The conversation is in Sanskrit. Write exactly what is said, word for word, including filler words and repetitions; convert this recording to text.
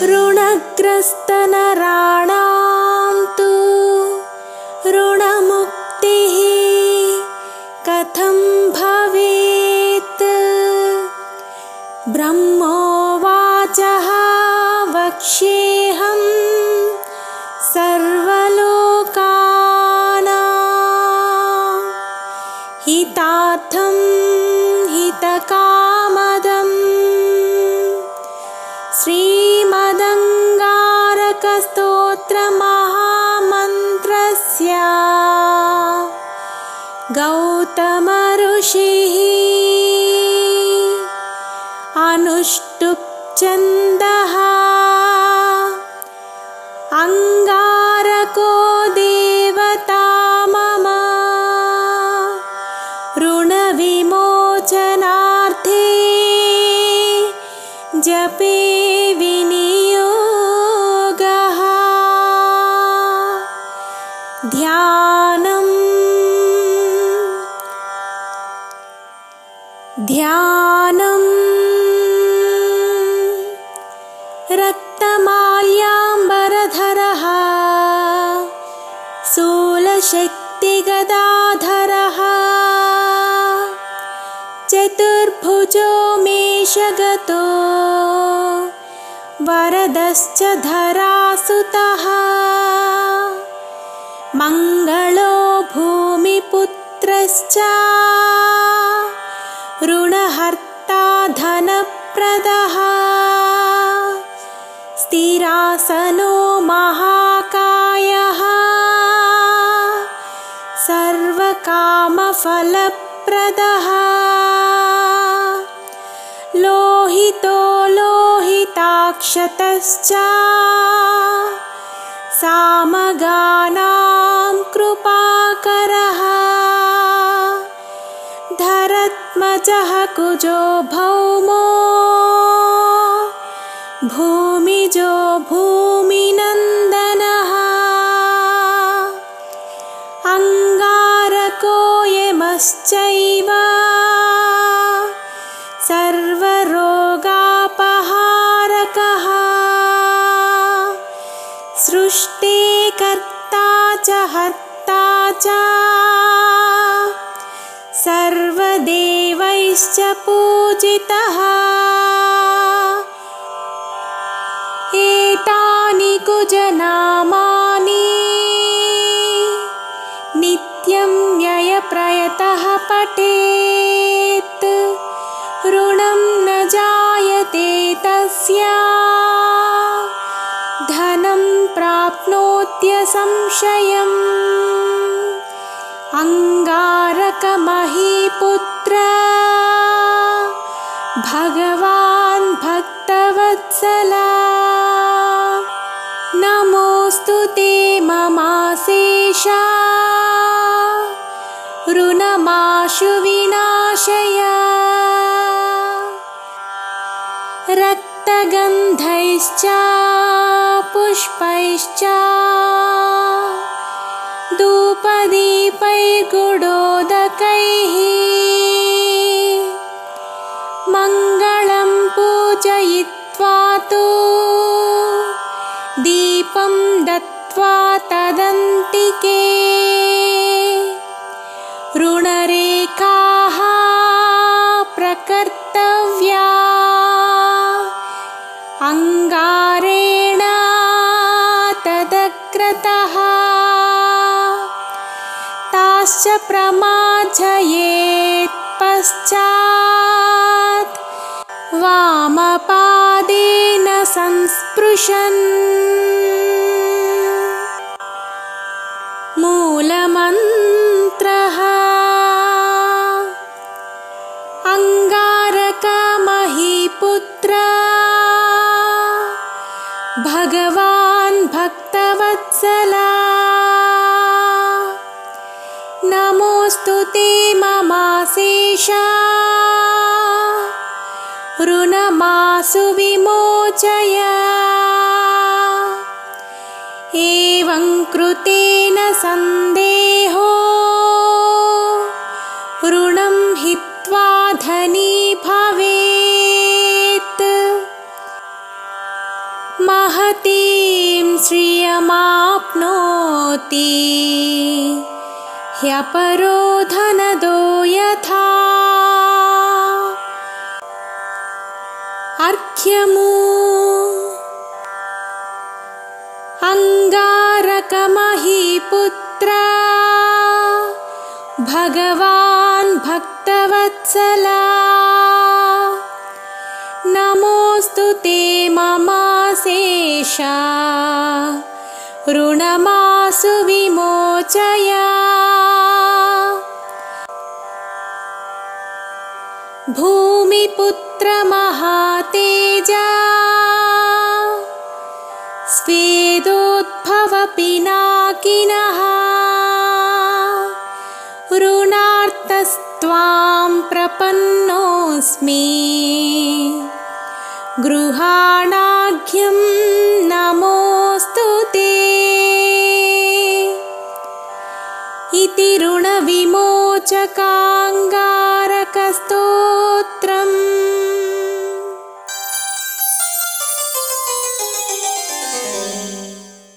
ऋणग्रस्तनराणां तु ऋणमुक्तिः कथं भवेत्। ब्रह्मोवाचः वक्ष्येऽहं सर्वलोकानां हितार्थं हितकामदम्। श्रीमदङ्गारकस्तोत्रमहामन्त्रस्य गौतम ऋषिः अनुष्टुप् छन्दः। अंगारको देवता मम ऋणविमोचनार्थे जपे विनियोगः। ध्यानम् ध्यानम् रक्तमाल्याम्बरधरः शूलशक्तिगदाधरः चतुर्भुजो मेषगतो वरदश्च धरासुतः। मङ्गलो भूमिपुत्रश्च ऋणहर्ता धनप्रदः। स्थिरासनो महाकायः सर्वकामफलप्रदः। लोहितो लोहिताक्षतश्च सामगानां कृपाकरः। धरत्मजः कुजो भौमो भूमिजो भूमिनन्दनः। अंगारको यमश्चैव सर्वरोगापहारकः। सृष्टिकर्ता च हर्ता च सर्वदेवैश्च पूजितः। एतानि कुजनामानि नित्यं व्ययप्रयतः पठेत् ऋणं न जायते तस्य धनं प्राप्नोत्यसंशयम्। अंगारकमहीपुत्र भगवान् भक्तवत्सला नमोऽस्तु ते ममाशेष ऋणमाशु विनाशय। रक्तगन्धैश्च पुष्पैश्च धूपदीपैर्गुडोदकैः मङ्गलं पूजयित्वा तु दीपं दत्त्वा तदन्तिके ऋणरेखाः प्रकर्तव्या अंगारेण तदग्रतः। ताश्च प्रमार्जयेत् पश्चात् वामपादेन संस्पृशन्। मूलमन्त्रः अंगारकमहीपुत्र भगवान् भक्तवत्सला नमोऽस्तु ते ममाशेष ऋणमाशु विमोचय। एवं कृतेन सन्देहो ऋणं हित्वा धनी भवेत्। श्रियमाप्नोति ह्यपरो धनदो यथा अर्घ्यमु अंगारकमहीपुत्र भगवान् भक्तवत्सला नमोऽस्तु ते ममाशेषा ऋणमासु विमोचय भूमिपुत्र महातेजा स्वेदोद्भव पिनाकिनः ऋणार्तस्त्वां प्रपन्नोऽस्मि गृहाणाघ्यं नमोऽस्तु ते इति ऋणविमोचकाङ्गारकस्तोत्रम्।